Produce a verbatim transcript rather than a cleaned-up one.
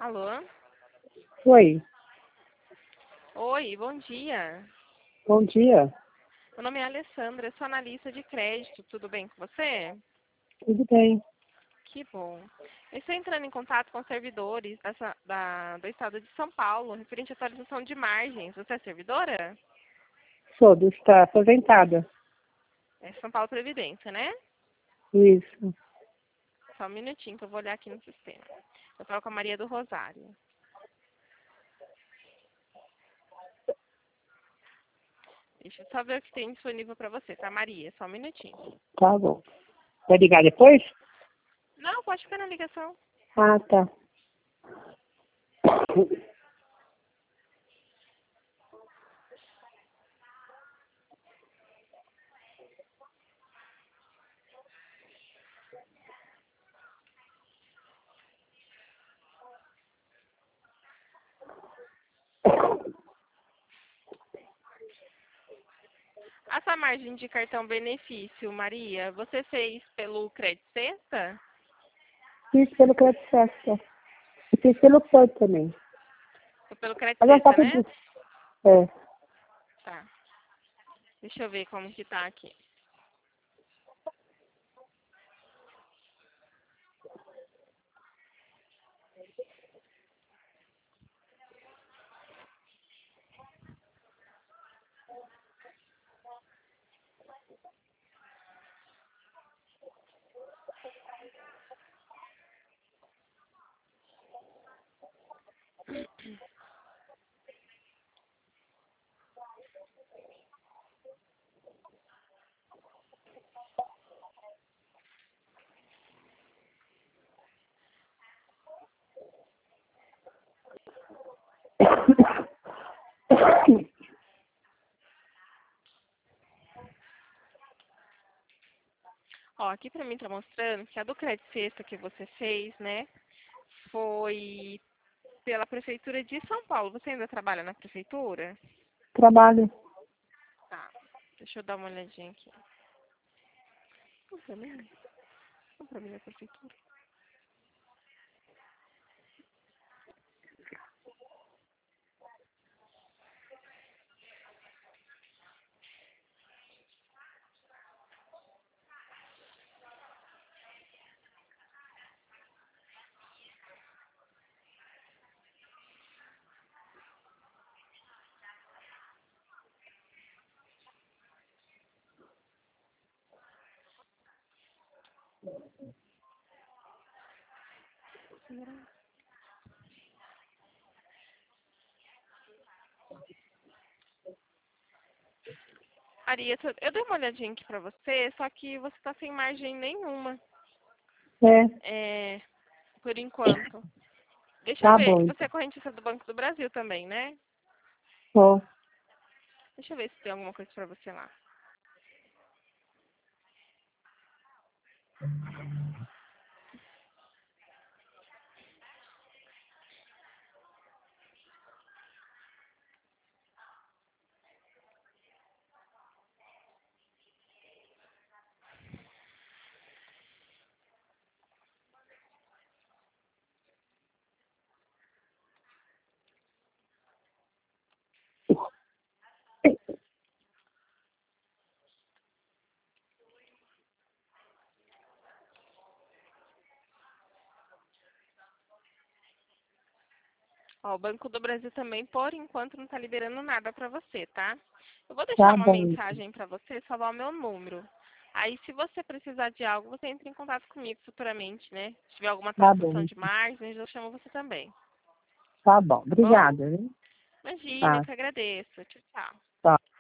Alô? Oi, Oi, bom dia. bom dia. Meu nome é Alessandra, eu sou analista de crédito. Tudo bem com você? Tudo bem? Que bom. Eu estou entrando em contato com servidores dessa- da- do estado de São Paulo, referente à atualização de margens. Você é servidora? Sou do está aposentada. É São Paulo Previdência, né? Isso. Só um minutinho que eu vou olhar aqui no sistema. Eu falo com a Maria do Rosário. Deixa eu só ver o que tem disponível para você, tá, Maria? Só um minutinho. Tá bom. Vai ligar depois? Não, pode ficar na ligação. Ah, tá. Essa margem de cartão benefício, Maria, você fez pelo Crédito Sexta? Fiz pelo Crédito Sexta. E fiz pelo Pão também. Ou pelo Crédito Mas eu só Sexta, pedi. né? É. Tá. Deixa eu ver como que tá aqui. Ó, aqui pra mim tá mostrando que a do Crédito Sexta que você fez, né, foi pela Prefeitura de São Paulo. Você ainda trabalha na Prefeitura? Trabalho. Tá. Deixa eu dar uma olhadinha aqui. Não, pra mim, não pra mim na Prefeitura. Maria, eu dei uma olhadinha aqui pra você, só que você tá sem margem nenhuma, É. é, por enquanto. Deixa eu Tá ver. bom. Você é correntista do Banco do Brasil também, né? Bom. Deixa eu ver se tem alguma coisa pra você lá. Ó, o Banco do Brasil também, por enquanto, não tá liberando nada pra você, tá? Eu vou deixar Tá uma bom. mensagem pra você, salvar o meu número. Aí, se você precisar de algo, você entra em contato comigo futuramente, né? Se tiver alguma Tá atualização bom. de margens, eu chamo você também. Tá bom. Tá bom? Obrigada, viu? Imagina, eu Tá. que agradeço. Tchau, tchau. Tá.